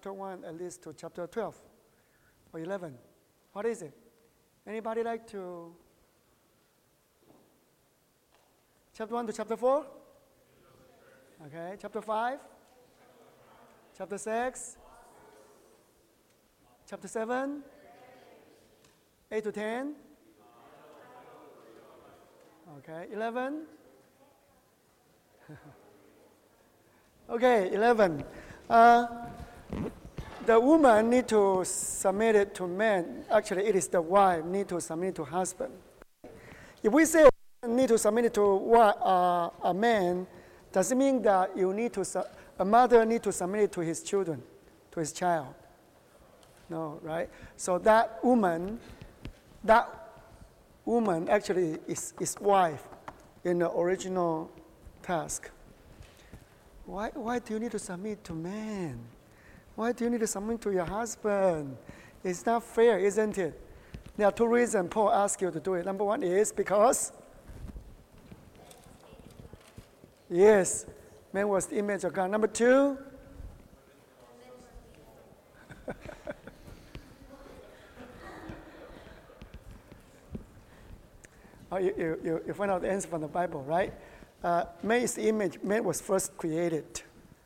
chapter 1 at least to chapter 12 or 11. What is it? Anybody like to? Chapter 1 to chapter 4? Okay, chapter 5? Chapter 6? Chapter 7? 8 to 10? Okay, 11? Okay, 11. The woman need to submit it to man. Actually, it is the wife need to submit to husband. If we say need to submit it to a man, does it mean that a mother need to submit it to his children, to his child? No, right? So that woman actually is wife in the original task. Why do you need to submit to man? Why do you need to submit to your husband? It's not fair, isn't it? There are two reasons Paul asks you to do it. Number one is because, yes, man was the image of God. Number two, you find out the answer from the Bible, right? Man is the image. Man was first created.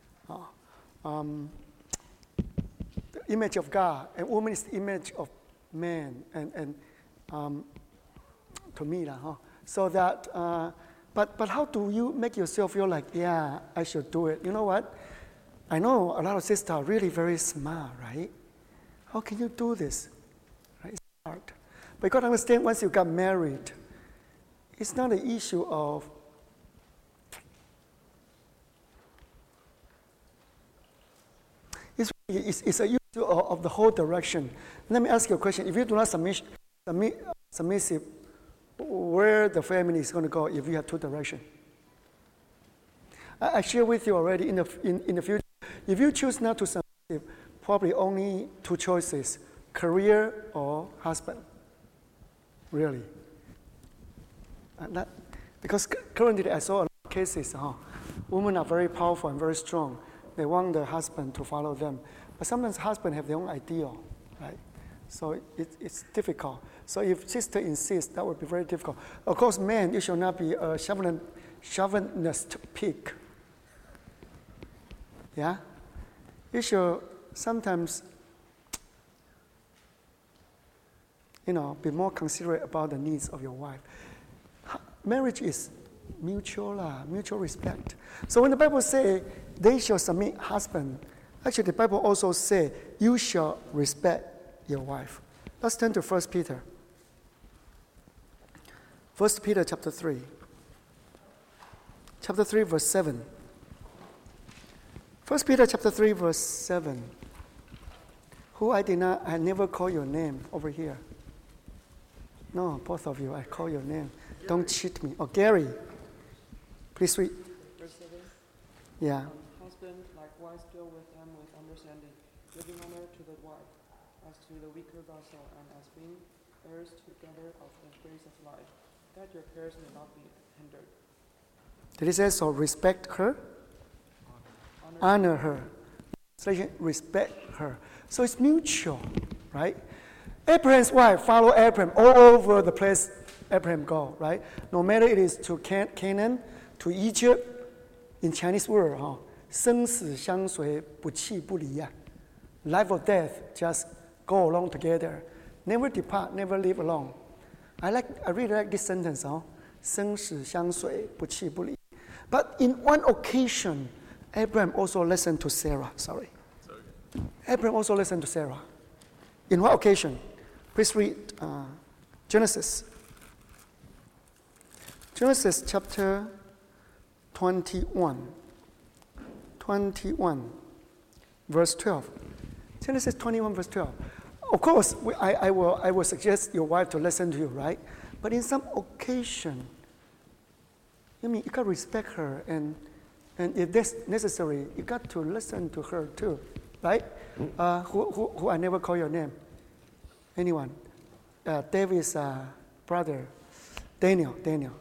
The image of God, and woman is the image of man. And to me, so that. But how do you make yourself feel like, yeah, I should do it? You know what? I know a lot of sisters are really very smart, right? How can you do this? Right? It's hard. But you got to understand, once you got married, it's not an issue of it's an issue of the whole direction. Let me ask you a question. If you do not submissive, where the family is going to go if you have two directions? I share with you already in the future. If you choose not to submit, probably only two choices: career or husband. Really. Because currently I saw a lot of cases. Women are very powerful and very strong. They want the husband to follow them. But sometimes husbands have their own ideal, right? So it's difficult. So if sister insists, that would be very difficult. Of course, men, you should not be a chauvinist pig. Yeah? You should sometimes, be more considerate about the needs of your wife. Marriage is mutual respect. So when the Bible says they shall submit husband, actually the Bible also says you shall respect your wife. Let's turn to 1 Peter. 1 Peter chapter 3. Chapter 3, verse 7. 1 Peter chapter 3, verse 7. Who I never call your name over here. No, both of you, I call your name. Gary. Don't cheat me. Oh, Gary. Please read. Verse 7. Yeah. Husband, likewise, deal with them with understanding, giving honor to the wife, as to the weaker vessel, and as being heirs together of the grace of life, that your prayers may not be hindered. Did he say so? Respect her? Honor her. Respect her. So it's mutual, right? Abraham's wife followed Abraham all over the place Abraham go, right? No matter it is to Canaan, to Egypt, in Chinese word, 生死相随不弃不离 Life or death just go along together. Never depart, never live alone. I really like this sentence, 生死相随不弃不离 But in one occasion, Abraham also listened to Sarah. Abraham also listened to Sarah. In what occasion? Please read Genesis. Genesis chapter 21. 21, verse 12. Genesis 21, verse 12. Of course, I will suggest your wife to listen to you, right? But in some occasion, you got to respect her, and if that's necessary, you got to listen to her too, right? Who I never call your name. Anyone? David's brother, Daniel,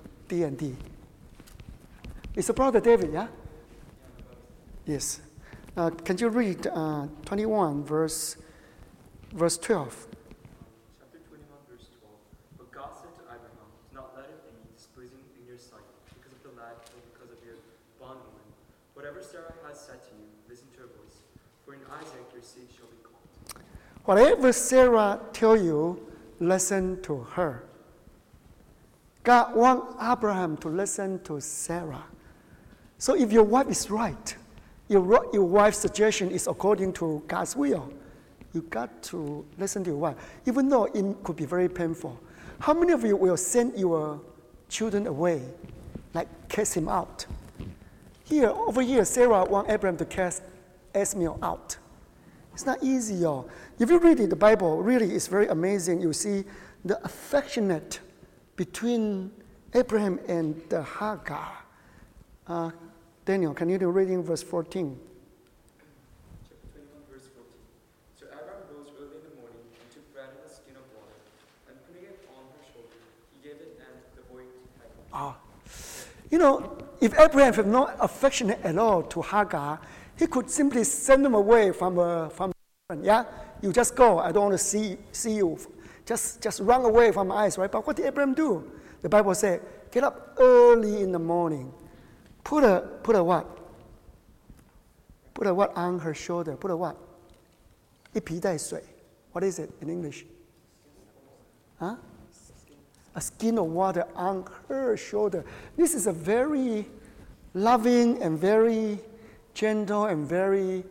D&D. It's a brother David, yeah? Yes. Can you read 21, verse 12? Chapter 21, verse 12. But God said to Abraham, do not let it be displeasing in your sight because of the lad or because of your bondwoman. Whatever Sarah has said to you, listen to her voice. For in Isaac your seed shall be called. Whatever Sarah tell you, listen to her. God wants Abraham to listen to Sarah. So if your wife is right, your wife's suggestion is according to God's will, you got to listen to your wife, even though it could be very painful. How many of you will send your children away, like cast him out? Over here, Sarah wants Abraham to cast Ishmael out. It's not easy, y'all. If you read it, the Bible really is very amazing. You see the affectionate between Abraham and the Hagar. Daniel, can you do reading verse 14? Chapter 21, verse 14. So Abraham rose early in the morning and took bread and a skin of water, and putting it on her shoulder, he gave it and the boy to Hagar. If Abraham had not affectionate at all to Hagar, he could simply send them away from yeah? You just go, I don't want to see you. Just run away from my eyes, right? But what did Abraham do? The Bible said, get up early in the morning. Put a what? Put a what on her shoulder? Put a what? 一皮带水. What is it in English? Huh? A skin of water on her shoulder. This is a very loving and very gentle and very,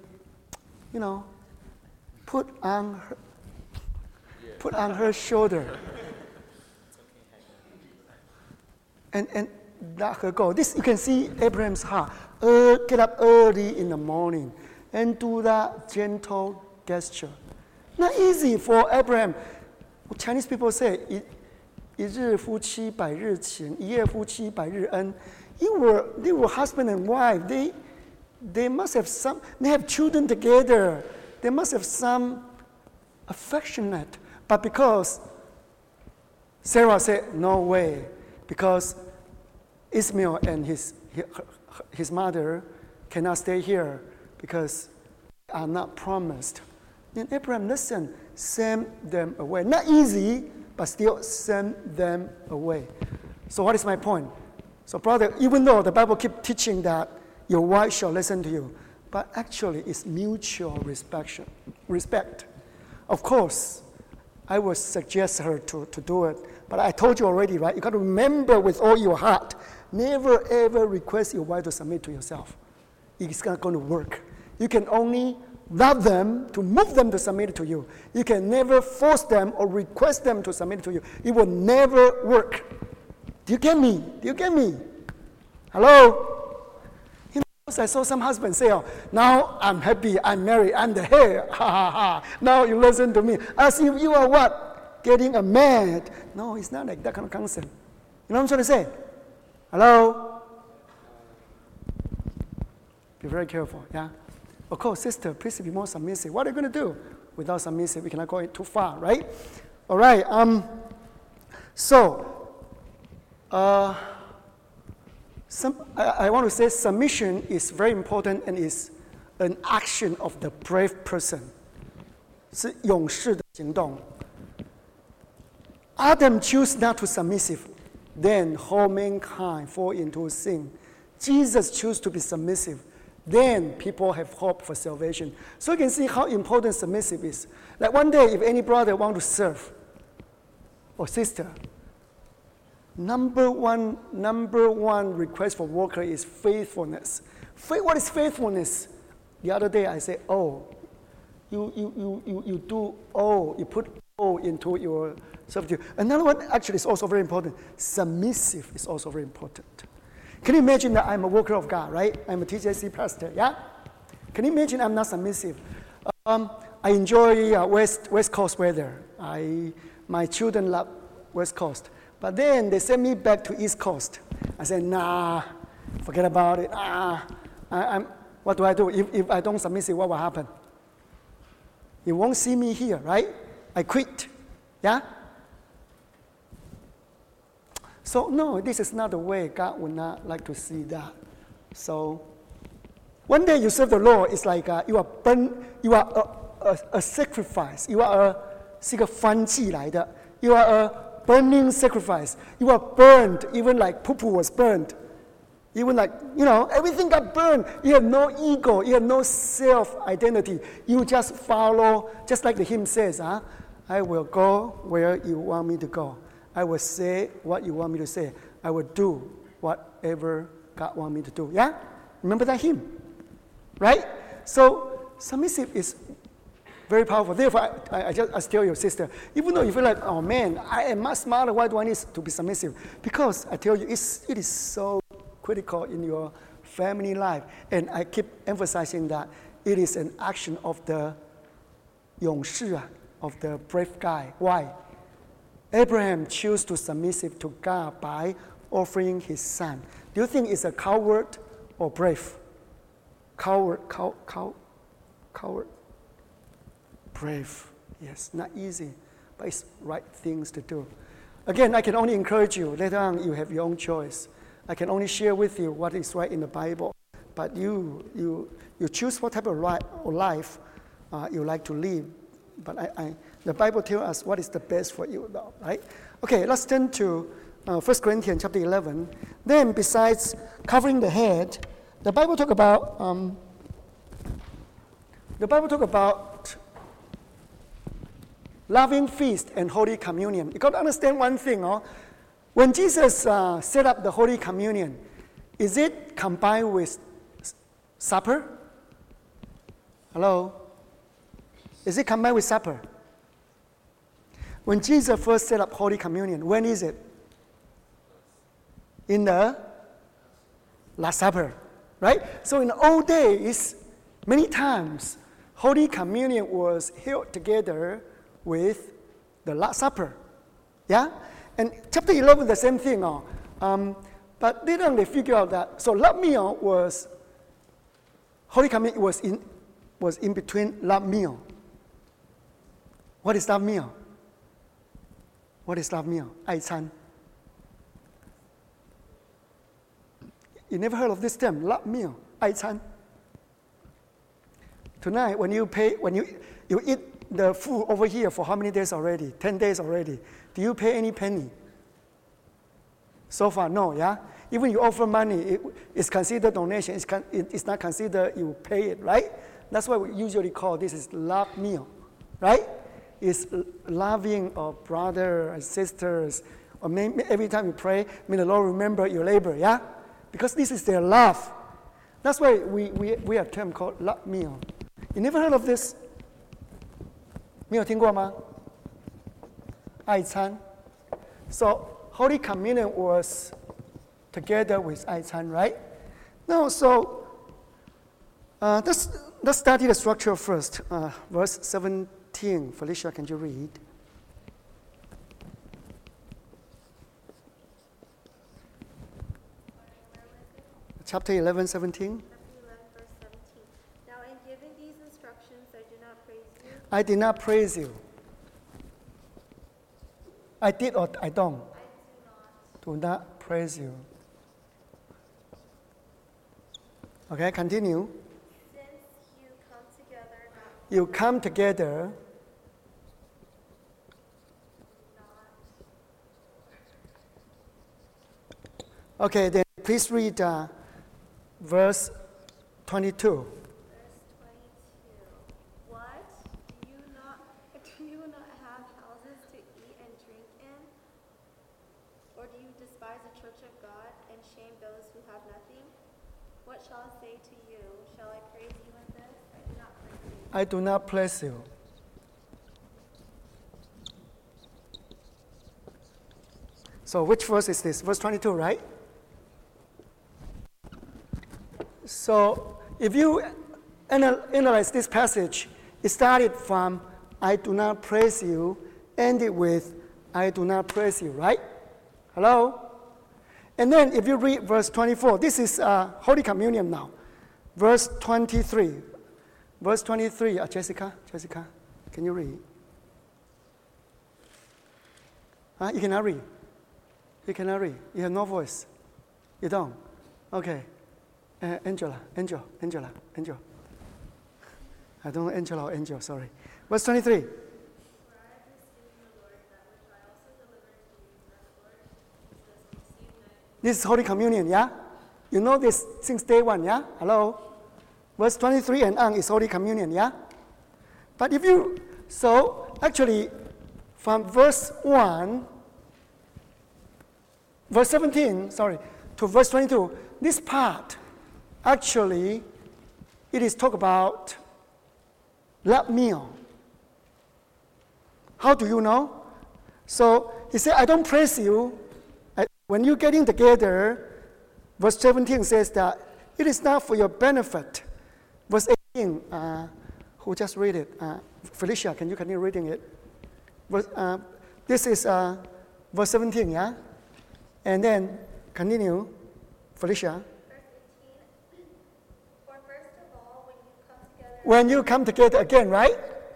put on her shoulder. And let her go. This you can see Abraham's heart. Get up early in the morning and do that gentle gesture. Not easy for Abraham. Chinese people say, 一日夫妻百日情，一夜夫妻百日恩. They were husband and wife. They must have they have children together. They must have some affectionate. But because Sarah said, no way, because Ishmael and his mother cannot stay here because they are not promised. Then Abraham, listen, send them away. Not easy, but still send them away. So what is my point? So brother, even though the Bible keeps teaching that your wife shall listen to you, but actually it's mutual respect. Of course, I would suggest her to do it. But I told you already, right? You got to remember with all your heart, never ever request your wife to submit to yourself. It's not going to work. You can only love them to move them to submit to you. You can never force them or request them to submit to you. It will never work. Do you get me? Hello? I saw some husbands say, now I'm happy, I'm married, I'm the head. Ha ha ha. Now you listen to me. As if you are what? Getting a man. No, it's not like that kind of concept. You know what I'm trying to say? Hello? Be very careful, yeah? Of course, sister, please be more submissive. What are you going to do? Without submissive, we cannot go too far, right? All right. I want to say submission is very important and is an action of the brave person. 是勇士的行动. Adam chose not to submissive, then whole mankind fall into sin. Jesus chose to be submissive, then people have hope for salvation. So you can see how important submissive is. Like one day, if any brother want to serve or sister, number one request for worker is faithfulness. What is faithfulness? The other day I said, you do you put into your servitude. Another one actually is also very important. Submissive is also very important. Can you imagine that I'm a worker of God, right? I'm a TJC pastor, yeah? Can you imagine I'm not submissive? I enjoy West Coast weather. My children love West Coast. But then they send me back to East Coast. I said, nah, forget about it. What do I do? If I don't submit, what will happen? You won't see me here, right? I quit. Yeah? So no, this is not the way. God would not like to see that. So One day you serve the Lord, it's like you are a sacrifice. You are 是一个燔祭来的. You are a burning sacrifice. You are burned, even like Pupu was burned. Even like, everything got burned. You have no ego. You have no self-identity. You just follow, just like the hymn says, I will go where you want me to go. I will say what you want me to say. I will do whatever God wants me to do. Yeah? Remember that hymn? Right? So, submissive is very powerful. Therefore, I just tell your sister, even though you feel like, oh man, I am much smarter, why do I need to be submissive? Because I tell you, it is so critical in your family life. And I keep emphasizing that it is an action of the 勇士, of the brave guy. Why? Abraham chose to submissive to God by offering his son. Do you think it's a coward or brave? Coward. Brave. Yes, not easy, but it's right things to do. Again, I can only encourage you. Later on, you have your own choice. I can only share with you what is right in the Bible. But you choose what type of life you like to live. But the Bible tells us what is the best for you, though, right? Okay, let's turn to 1 Corinthians chapter 11. Then, besides covering the head, the Bible talk about loving feast and Holy Communion. You got to understand one thing. When Jesus set up the Holy Communion, is it combined with supper? Hello? Is it combined with supper? When Jesus first set up Holy Communion, when is it? In the Last Supper, right? So in the old days, many times, Holy Communion was held together with the Last Supper. Yeah? And chapter 11, the same thing. But later on they figure out that, so love meal was, Holy Communion was in between love meal. What is love meal? What is love meal? 爱餐. You never heard of this term, love meal, 爱餐. Tonight, when you eat the food over here for how many days already? 10 days already. Do you pay any penny? So far, no, yeah? Even you offer money, it's considered donation. It's not considered you pay it, right? That's why we usually call this is love meal, right? It's loving our brother and sisters. Or maybe every time you pray, may the Lord remember your labor, yeah? Because this is their love. That's why we have a term called love meal. You never heard of this? 没有听过吗？爱餐. So Holy Communion was together with 爱餐, right? Now, so let's study the structure first. Verse 17. Felicia, can you read? Chapter 11, 17. I did not praise you. I did or I don't? Do not praise you. Okay, continue. Since you come together, You come together. Okay, then please read verse 22. I do not praise you. So which verse is this? Verse 22, right? So if you analyze this passage, it started from I do not praise you, ended with I do not praise you, right? Hello? And then if you read verse 24, this is Holy Communion now. Verse 23. Verse 23, Jessica, can you read? You cannot read. You cannot read. You have no voice. You don't. Okay. Angela. I don't know Angela or Angel, sorry. Verse 23. This is Holy Communion, yeah? You know this since day one, yeah? Hello? Verse 23 and on is Holy Communion, yeah? But if you, so actually from verse 17, to verse 22, this part, actually, it is talk about love meal. How do you know? So he said, I don't praise you. When you're getting together, verse 17 says that it is not for your benefit. Verse 18, who just read it? Felicia, can you continue reading it? This is verse 17, yeah? And then continue, Felicia. Verse 18. For first of all, when you come together again, right?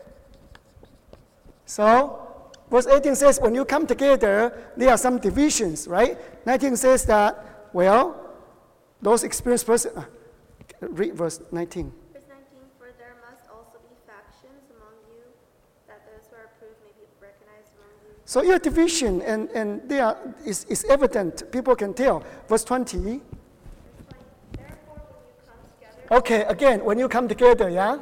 So, verse 18 says, when you come together, there are some divisions, right? 19 says that, well, those experienced persons, read verse 19. Verse 19, for there must also be factions among you, that those who are approved may be recognized among you. So your division, and there is evident, people can tell. Verse 20. Verse 20, therefore when you come together. Okay, again, when you come together, yeah?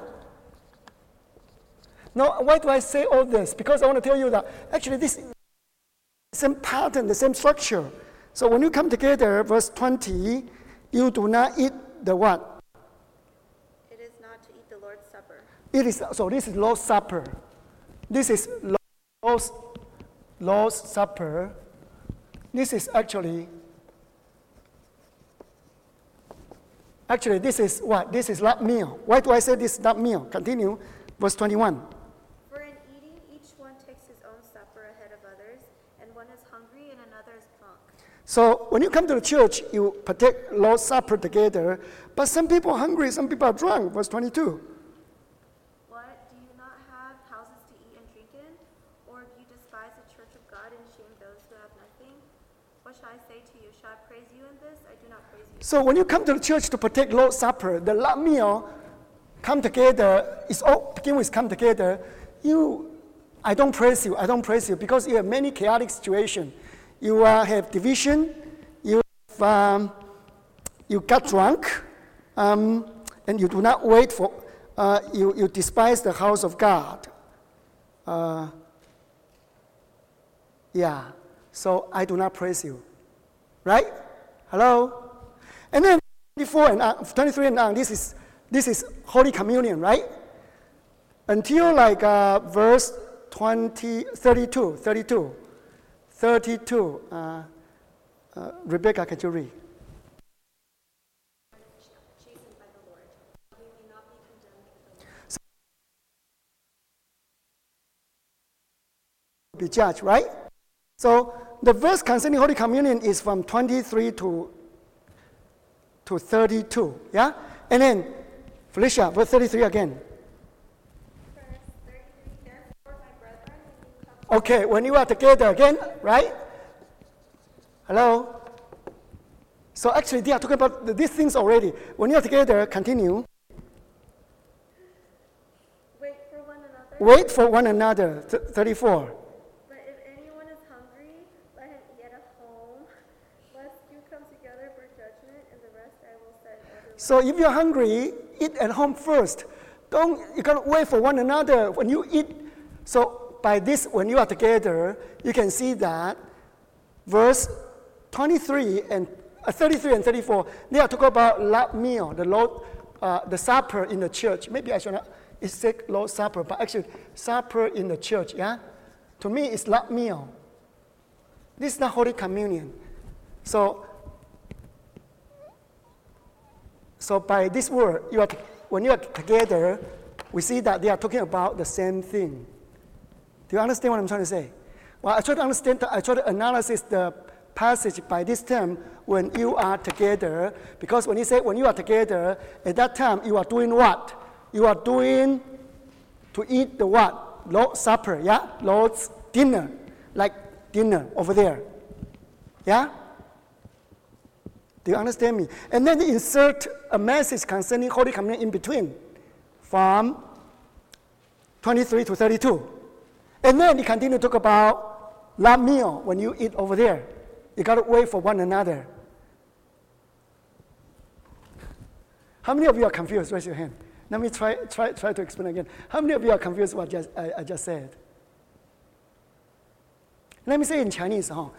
Now, why do I say all this? Because I want to tell you that actually this is the same pattern, the same structure. So when you come together, verse 20, you do not eat the what? It is not to eat the Lord's Supper. This is Lord's Supper. This is Lord's Supper. This is actually this is what? This is love meal. Why do I say this is love meal? Continue, verse 21. For in eating, each one takes his own supper ahead of others, and one is hungry and another is drunk. So when you come to the church, you partake Lord's Supper together, but some people are hungry, some people are drunk. Verse 22. What? Do you not have houses to eat and drink in? Or do you despise the church of God and shame those who have nothing? What shall I say to you? Shall I praise you in this? I do not praise you. So when you come to the church to partake Lord's Supper, the love meal, come together, it's all begin with come together. I don't praise you because you have many chaotic situations. You have division, you got drunk, and you do not wait for, you despise the house of God. So I do not praise you. Right? Hello? And then 23 and on, this is Holy Communion, right? Until like verse 32. Rebecca, can you read? Chastened by the Lord, we may not be condemned with the Lord. Be judged, right? So the verse concerning Holy Communion is from 23 to 32, yeah? And then, Felicia, verse 33 again. Verse 33, therefore, my brethren, when you come Okay, when you are together again, right? Hello? So actually, they are talking about these things already. When you are together, continue. wait for one another. Wait for one another, 34. But if anyone is hungry, let him eat at home, lest you come together for judgment, and the rest I will send everyone. So if you're hungry, eat at home first. You can't wait for one another when you eat. So by this, when you are together, you can see that verse 33 and 34, they are talking about love meal, the Lord, the supper in the church. Maybe I should not say Lord's Supper, but actually supper in the church. Yeah, to me it's love meal. This is not Holy Communion. So by this word, when you are together, we see that they are talking about the same thing. Do you understand what I'm trying to say? Well, I try to analyze the passage by this term, when you are together, because when he said when you are together, at that time you are doing what? You are doing to eat the what? Lord's Supper, yeah? Lord's dinner, like dinner over there. Yeah? Do you understand me? And then insert a message concerning Holy Communion in between from 23 to 32. And then you continue to talk about love meal when you eat over there. You got to wait for one another. How many of you are confused? Raise your hand. Let me try to explain again. How many of you are confused what I just said? Let me say in Chinese, How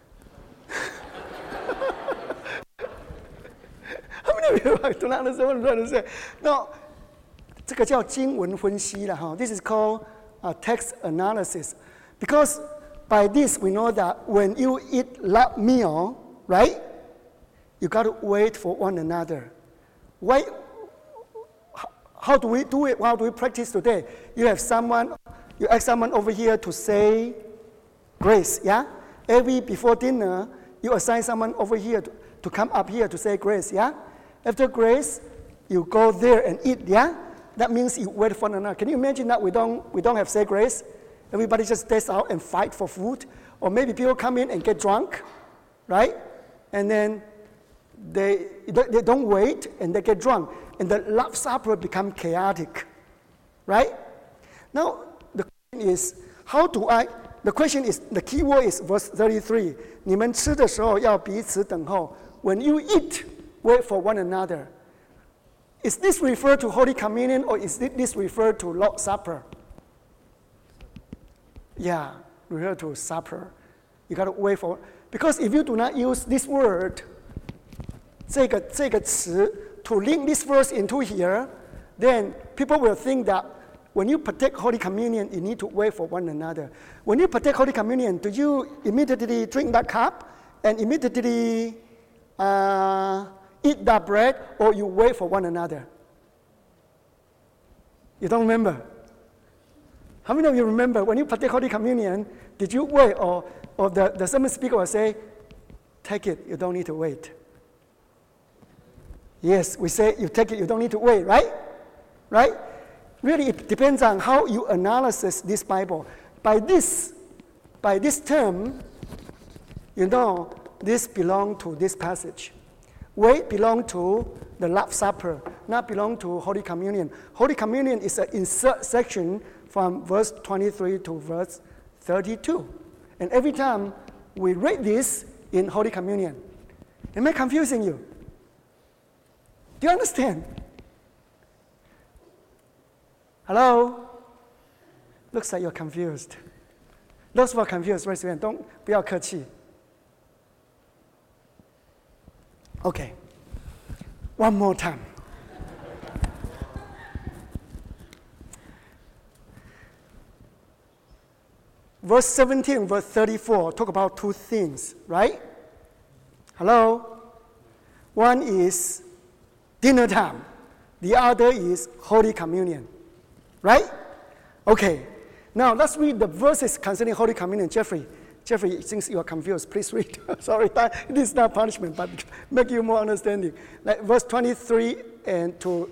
many of you do not understand what I'm trying to say? No, 这个叫经文分析了哈。This is called text analysis. Because by this we know that when you eat love meal, right? You got to wait for one another. Why? How do we do it? How do we practice today? You ask someone over here to say grace, yeah? Before dinner, you assign someone over here to come up here to say grace, yeah? After grace, you go there and eat, yeah? That means you wait for one another. Can you imagine that we don't have say grace? Everybody just stays out and fight for food. Or maybe people come in and get drunk, right? And then they don't wait and they get drunk. And the love supper become chaotic, right? Now, the question is, the key word is verse 33. 你们吃的时候要彼此等候. When you eat, wait for one another. Is this referred to Holy Communion or is this referred to Lord's Supper? Yeah, refer to supper. You got to wait for, because if you do not use this word, 这个词 to link this verse into here, then people will think that when you partake Holy Communion, you need to wait for one another. When you partake Holy Communion, do you immediately drink that cup and immediately eat that bread, or you wait for one another? You don't remember? How many of you remember when you partake Holy Communion, did you wait, or the sermon speaker will say, take it, you don't need to wait? Yes, we say you take it, you don't need to wait, right? Right? Really, it depends on how you analyze this Bible. By this term, you know, this belongs to this passage. Wait belong to the Last Supper, not belong to Holy Communion. Holy Communion is an insert section from verse 23 to verse 32. And every time we read this in Holy Communion. Am I confusing you? Do you understand? Hello? Looks like you're confused. Those who are confused, raise your hand. 不要客气. Okay. One more time. Verse 17, verse 34 talk about two things, right? Hello? One is dinner time. The other is Holy Communion. Right? Okay. Now let's read the verses concerning Holy Communion. Jeffrey, since you are confused, please read. Sorry, this is not punishment, but make you more understanding. Like verse 23 and to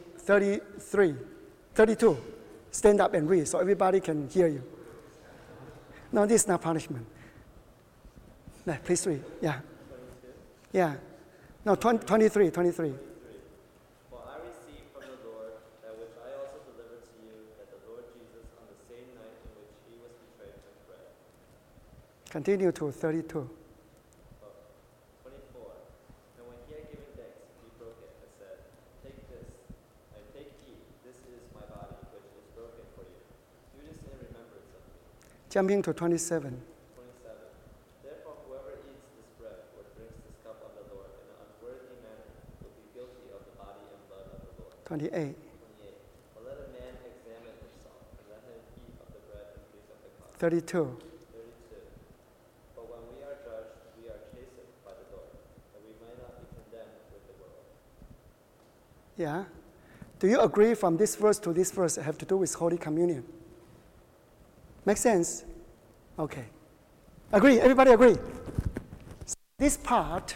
32. Stand up and read so everybody can hear you. No, this is not punishment. Please read. Yeah. Yeah. No, 23. For I received from the Lord that which I also delivered to you, that the Lord Jesus, on the same night in which he was betrayed, took bread. Continue to 32. 24. And when he had given thanks, he broke it and said, Take this, and take, eat. This is my body, which is broken for you. Do this in remembrance of me. Jumping to 27. 27. Therefore, whoever eats this bread or drinks this cup of the Lord in an unworthy manner will be guilty of the body and blood of the Lord. 28. 28. But let a man examine himself, and let him eat of the bread and drink of the cup. 32. 32. But when we are judged, we are chastened by the Lord, that we might not be condemned with the world. Yeah. Do you agree from this verse to this verse have to do with Holy Communion? Make sense? Okay. Agree? Everybody agree? This part,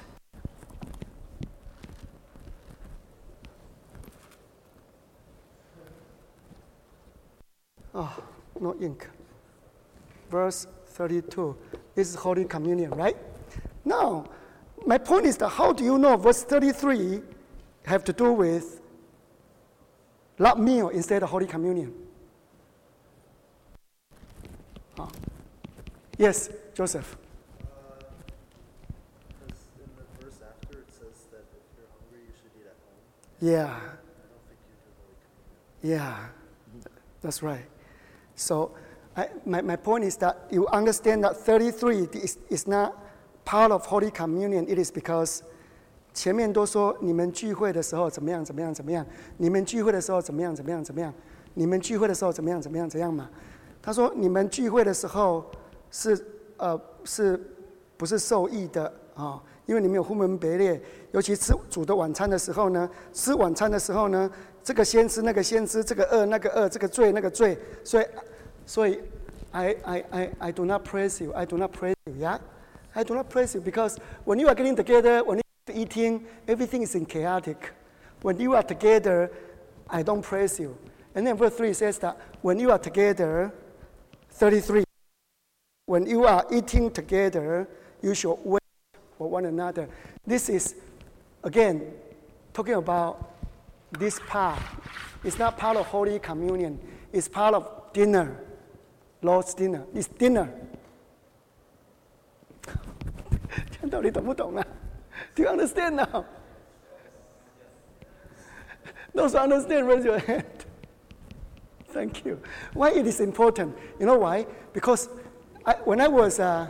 no ink. Verse 32. This is Holy Communion, right? Now, my point is that how do you know verse 33 have to do with love meal instead of Holy Communion? Yes, Joseph. Because in the verse after it says that if you're hungry, you should eat at home. Yeah, I don't think you do Holy Communion. yeah, that's right. So my point is that you understand that 33 is not part of Holy Communion. It is because 前面都说你们聚会的时候怎么样怎么样怎么样，你们聚会的时候怎么样怎么样怎么样，你们聚会的时候怎么样怎么样怎样嘛。他说你们聚会的时候是不是受益的啊？因为你们有分门别类，尤其吃主的晚餐的时候呢，吃晚餐的时候呢，这个先吃那个先吃，这个饿那个饿，这个罪那个罪，所以 I do not praise you. I do not praise you. Yeah, I do not praise you because when you are getting together, when you are eating, everything is in chaotic. When you are together, I don't praise you. And then verse 3 says that when you are together, 33, when you are eating together, you should wait for one another. This is, again, talking about this part. It's not part of Holy Communion. It's part of dinner, Lord's dinner. It's dinner. 讲道理懂不懂啊？ Do you understand now? Those who understand, raise your hand. Thank you. Why it is important? You know why? Because when I was a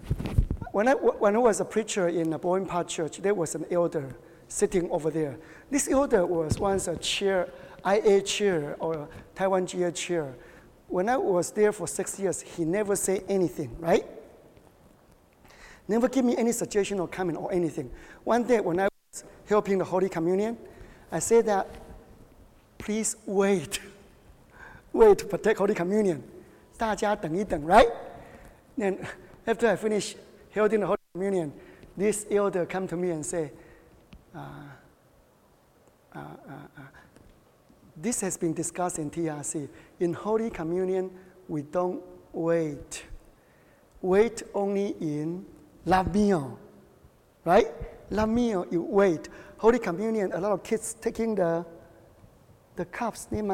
preacher in a Bowen Park Church, there was an elder sitting over there. This elder was once a chair, IA chair or Taiwan GA chair. When I was there for 6 years, he never said anything, right? Never give me any suggestion or comment or anything. One day when I was helping the Holy Communion, I said that, please wait to protect Holy Communion. 大家等一等, right? Then after I finished holding the Holy Communion, this elder come to me and say, this has been discussed in TRC. In Holy Communion, we don't wait. Wait only in love meal, right? Love meal, you wait. Holy Communion, a lot of kids taking the cups near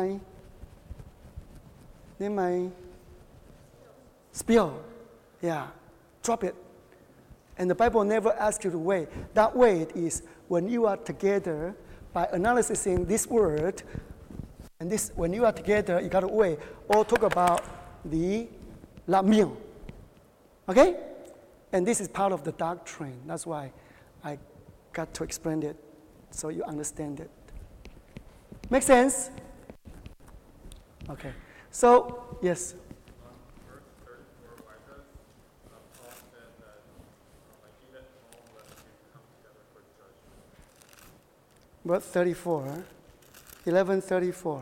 my spill. Yeah, drop it. And the Bible never asks you to wait. That wait is when you are together, by analyzing this word, and this when you are together, you got to wait, or talk about the love meal. Okay? And this is part of the doctrine. That's why I got to explain it so you understand it. Make sense? Okay. So, yes. On verse 34, why does Paul say that eat at home lest you come together for judgment? Verse 34, 11:34.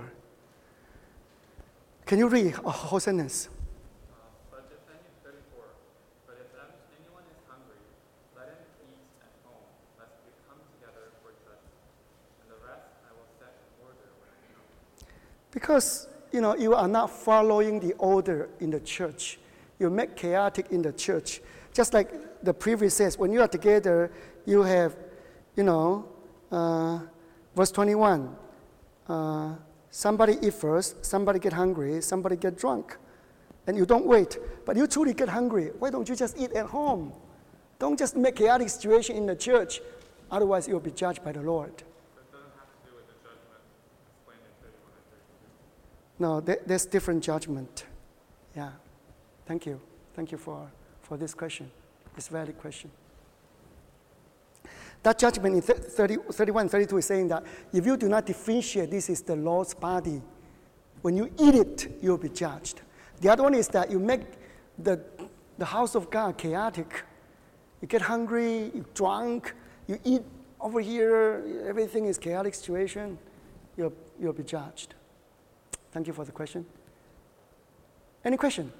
Can you read a whole sentence? But if anyone is hungry, let him eat at home, lest we come together for judgment. And the rest I will set in order when I come. Because, you are not following the order in the church. You make chaotic in the church. Just like the previous says, when you are together, you have, verse 21, somebody eat first, somebody get hungry, somebody get drunk. And you don't wait. But you truly get hungry. Why don't you just eat at home? Don't just make chaotic situation in the church. Otherwise, you'll be judged by the Lord. That doesn't have to do with the judgment explained in 31 and 32. No, there's different judgment. Yeah. Thank you. Thank you for this question. It's a valid question. That judgment in 31 and 32 is saying that if you do not differentiate, this is the Lord's body. When you eat it, you'll be judged. The other one is that you make the house of God chaotic. You get hungry, you drunk, you eat over here, everything is chaotic situation. You'll be judged. Thank you for the question. Any question?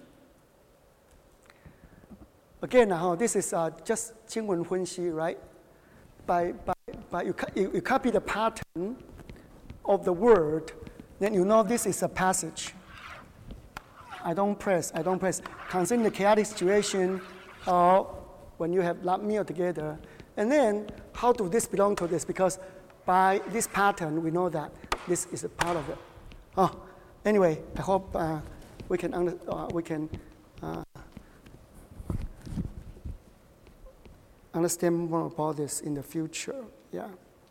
Again, this is just 经文分析, right? By you copy the pattern of the word, then you know this is a passage. I don't press. Concerning the chaotic situation, or when you have love meal together, And then, how do this belong to this? Because by this pattern, we know that this is a part of it. Anyway, I hope we can understand more about this in the future. Yeah.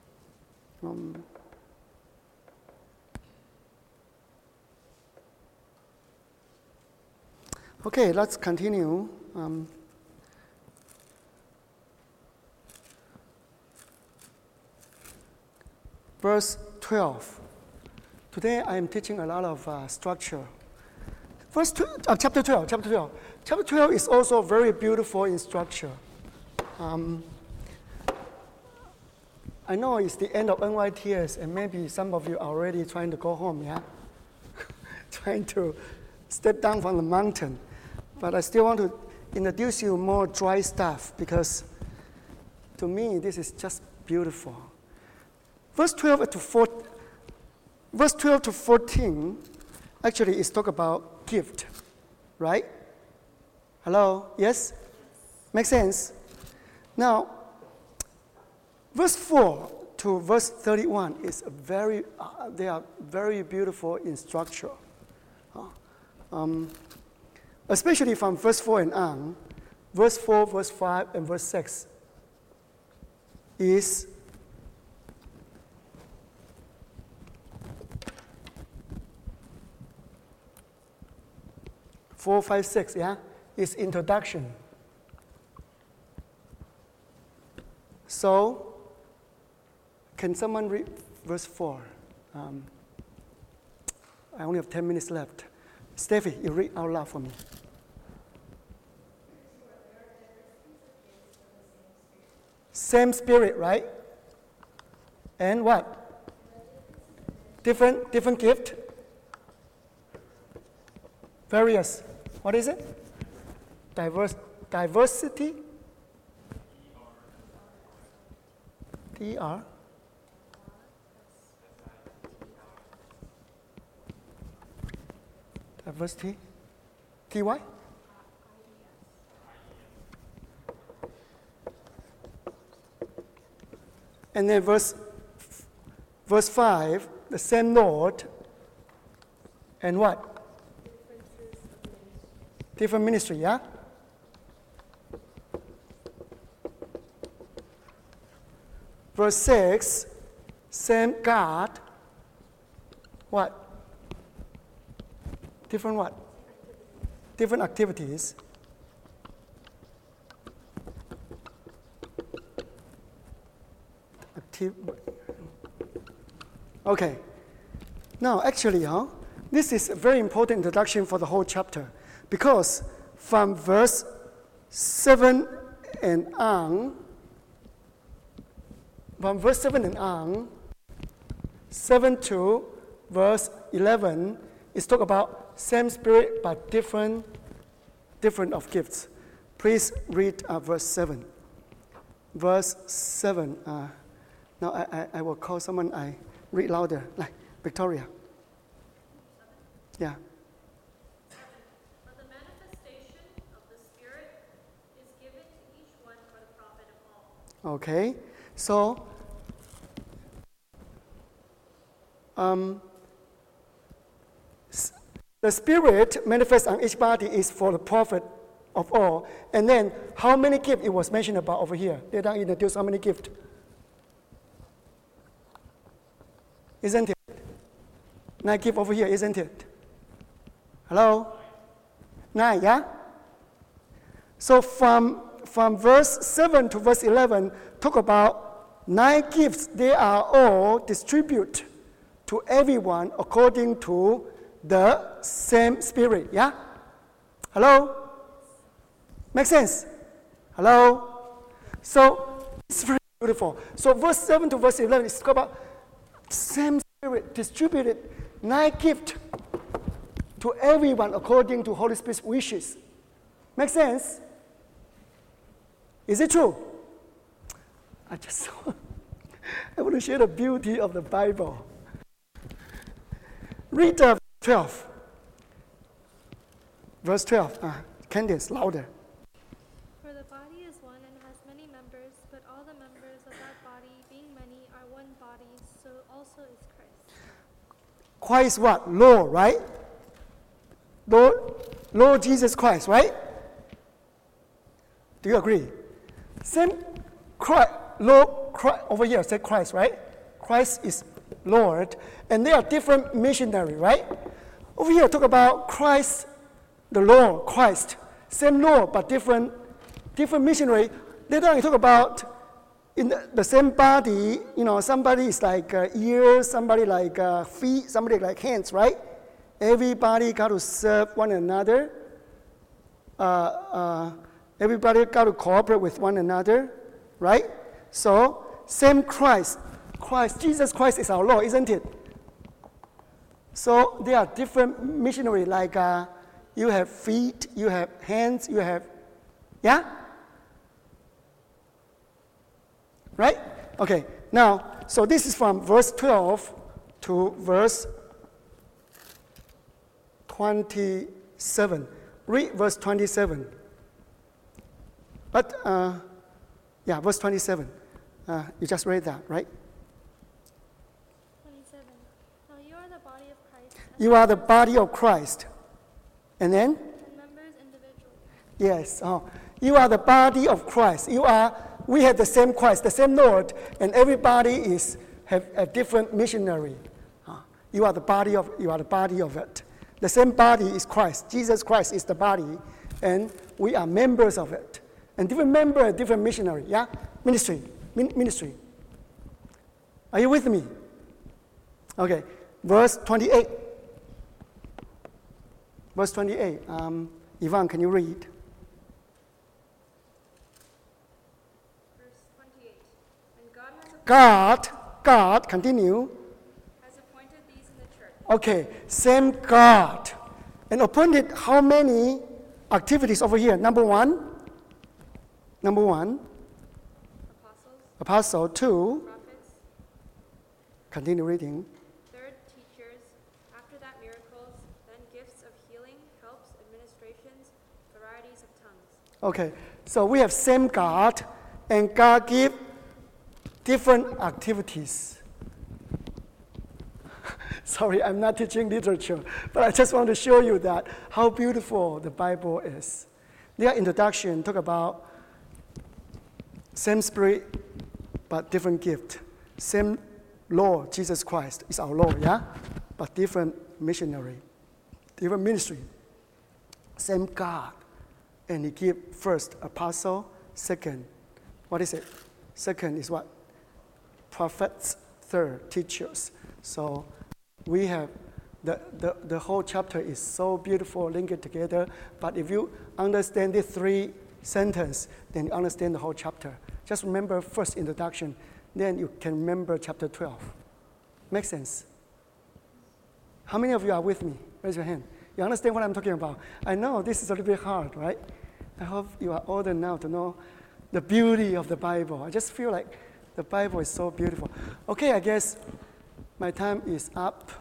Okay, let's continue. Verse 12. Today I am teaching a lot of structure. Chapter 12. Chapter 12 is also very beautiful in structure. I know it's the end of NYTS, and maybe some of you are already trying to go home, yeah? Trying to step down from the mountain. But I still want to introduce you more dry stuff, because to me, this is just beautiful. Verse 12 to 14 actually is talk about gift, right? Hello? Yes? Makes sense? Now, verse 4 to verse 31 is they are very beautiful in structure. Especially from verse 4 and on, verse 4, verse 5, and verse 6 is Four, 5, 6, yeah, is introduction. So, can someone read verse 4? I only have 10 minutes left. Steffi, you read out loud for me. Same Spirit, right? And what? Different gift? Various. What is it? Diversity? DR? Diversity? TY? And then verse 5, the same Lord, and what? Different ministry, yeah? Verse 6, same God, what? Different what? Different activities. Okay. Now, actually, this is a very important introduction for the whole chapter, because from verse 7 and on, 7 to verse 11, is talk about same Spirit but different of gifts. Please read verse 7. Verse 7. Now I will call someone. I read louder, like Victoria. Yeah. But the manifestation of the Spirit is given to each one for the profit of all. Okay. So, the Spirit manifest on each body is for the profit of all. And then, how many gifts it was mentioned about over here? They don't introduce how many gifts. Isn't it? 9 gifts over here, isn't it? Hello? 9, yeah? So from verse 7 to verse 11, talk about 9 gifts. They are all distributed to everyone according to the same Spirit, yeah? Hello? Make sense? Hello? So, it's very beautiful. So, verse 7 to verse 11 is about same Spirit distributed 9 gifts to everyone according to Holy Spirit's wishes. Make sense? Is it true? I want to share the beauty of the Bible. Read 12. Verse 12. Candice, louder. For the body is one and has many members, but all all the members of that body, being many, are one body, so also is Christ. Christ what? Lord, right? Lord Jesus Christ, right? Do you agree? Same Christ, Lord Christ, over here say Christ, right? Christ is Lord, and they are different missionary, right? Over here talk about Christ, the Lord, Christ, same Lord but different missionary. Later on you talk about in the same body, somebody is like ears, somebody like feet, somebody like hands, right? Everybody got to serve one another. Everybody got to cooperate with one another, right? So, same Christ, Jesus Christ is our Lord, isn't it? So, there are different missionaries, like you have feet, you have hands, you have, yeah? Right? Okay, now, so this is from verse 12 to verse 27. Read verse 27. But, verse 27. You just read that, right? 27. Now you are the body of Christ. You are the body of Christ. And then? And members individually. Yes. You are the body of Christ. We have the same Christ, the same Lord, and everybody have a different missionary. You are the body of it. The same body is Christ. Jesus Christ is the body, and we are members of it. And different member, different missionary. Yeah, ministry. Are you with me? Okay, verse 28. Verse 28. Ivan, can you read? Verse 28. And God, continue. has appointed these in the church. Okay, same God. And appointed how many activities over here? Number one, Apostles, apostle. Two, prophets, continue reading. third, teachers, after that miracles, then gifts of healing, helps, administrations, varieties of tongues. Okay, so we have same God, and God give different activities. Sorry, I'm not teaching literature, but I just want to show you that how beautiful the Bible is. Their introduction talk about same Spirit, but different gift. Same Lord, Jesus Christ is our Lord, yeah? But different missionary, different ministry. Same God. And he give first apostle, second, what is it? Second is what? Prophets, third, teachers. So we have the whole chapter is so beautiful, linked together. But if you understand these three sentences, then you understand the whole chapter. Just remember first introduction, then you can remember chapter 12. Make sense? How many of you are with me? Raise your hand. You understand what I'm talking about? I know this is a little bit hard, right? I hope you are older now to know the beauty of the Bible. I just feel like the Bible is so beautiful. Okay, I guess my time is up.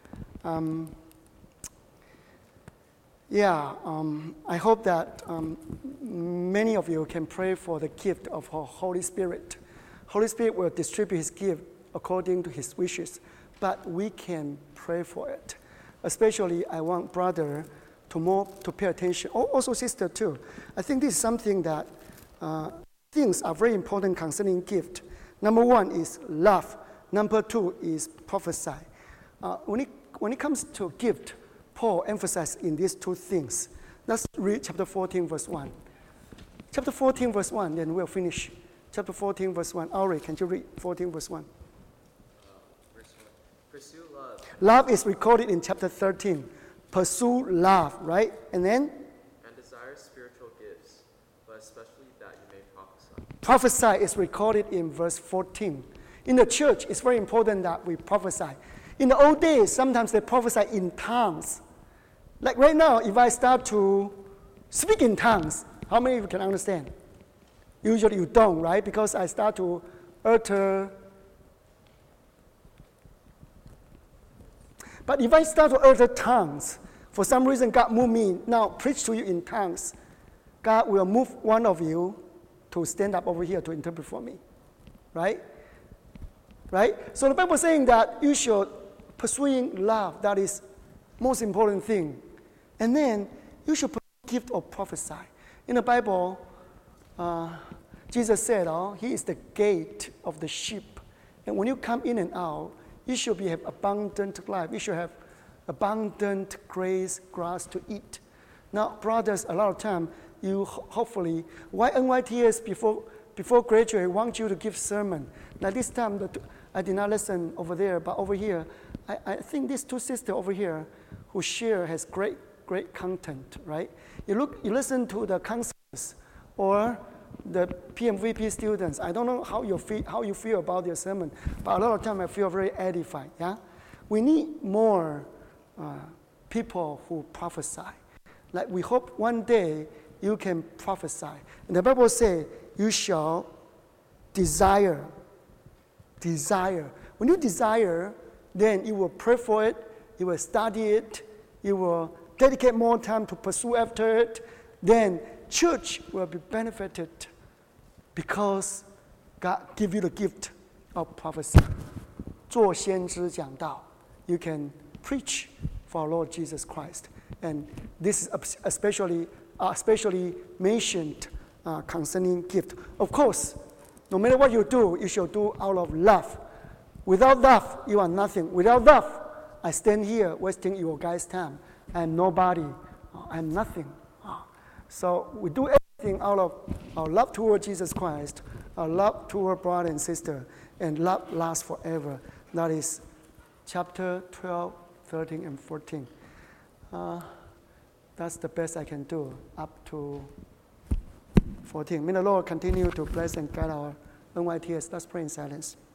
I hope that many of you can pray for the gift of Holy Spirit. Holy Spirit will distribute His gift according to His wishes, but we can pray for it. Especially, I want brother to pay attention. Also, sister too. I think this is something that things are very important concerning gift. Number one is love. Number two is prophesy. When it comes to gift, Paul emphasized in these two things. Let's read chapter 14, verse 1. Chapter 14, verse 1, then we'll finish. Chapter 14, verse 1. Auri, can you read 14, verse 1? Verse 1. Pursue love. Love is recorded in chapter 13. Pursue love, right? And then? And desire spiritual gifts, but especially that you may prophesy. Prophesy is recorded in verse 14. In the church, it's very important that we prophesy. In the old days, sometimes they prophesy in tongues. Like right now, if I start to speak in tongues, how many of you can understand? Usually you don't, right? Because I start to utter. But if I start to utter tongues, for some reason God moved me, now preach to you in tongues, God will move one of you to stand up over here to interpret for me. right? Right? So the Bible is saying that you should pursuing love. That is most important thing. And then you should pursue the gift of prophesy. In the Bible, Jesus said, He is the gate of the sheep. And when you come in and out, you should have abundant life. You should have abundant grace to eat. Now, brothers, a lot of time, you hopefully, why NYTS before graduate want you to give sermon? Now this time, I did not listen over there, but over here, I think these two sisters over here who share has great content, right? You listen to the counselors or the PMVP students. I don't know how you feel about their sermon, but a lot of time I feel very edified. Yeah, we need more people who prophesy. Like we hope one day you can prophesy. And the Bible says you shall desire. Desire. When you desire, then you will pray for it, you will study it, you will dedicate more time to pursue after it. Then church will be benefited because God give you the gift of prophecy. 做先知讲道, you can preach for our Lord Jesus Christ. And this is especially mentioned concerning gift. Of course, no matter what you do, you should do out of love. Without love, you are nothing. Without love, I stand here wasting your guys' time. I am nobody. I am nothing. So we do everything out of our love toward Jesus Christ, our love toward brother and sister, and love lasts forever. That is chapter 12, 13, and 14. That's the best I can do up to 14. May the Lord continue to bless and guide our NYTS. Let's pray in silence.